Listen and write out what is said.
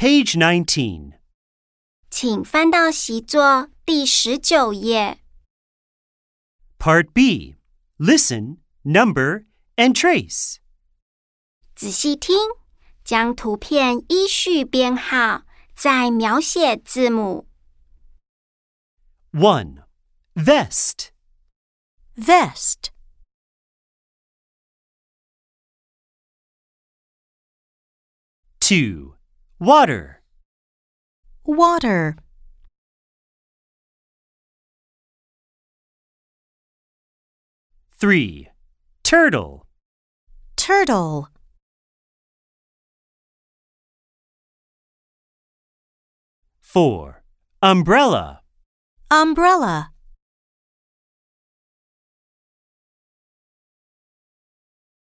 Page 19. 请翻到习作第19页。 Part B. Listen, number, and trace. 仔细听，将图片依序编号，再描写字母。 1. Vest. Vest. 2. Water. Water. 3. Turtle. Turtle. 4. Umbrella. Umbrella.